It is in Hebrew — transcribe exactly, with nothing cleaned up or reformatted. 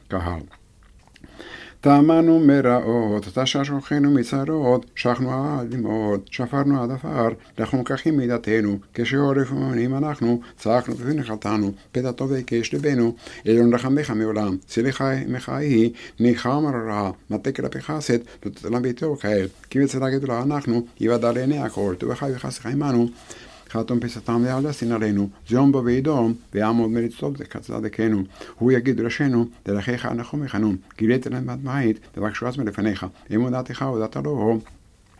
קהל. טעמנו מרעות, תששוכנו מצרות, שכנו עד דמעות, שפרנו עד עפר, אנחנו מקחים מידתנו, כשעורף ומנים אנחנו, צעקנו ונחתנו, פתע טוב יקש לבנו, אלון רחמך מעולם, סליחה מחאי, ניחם רע, מטה כלפי חסד, ותתלם ביתו כאל, כי בצדה גדולה אנחנו, יוודע לעיני הכל, תובחי וחסך עמנו, חתום פסתם להלסין עלינו, זיום בו וידום, ויעמוד מרצות כצדקנו. הוא יגיד ראשנו, דרכיך אנחנו מכנו, גילית להם בת בית, תבקשו עצמי לפניך, אמונתך הודעת לו,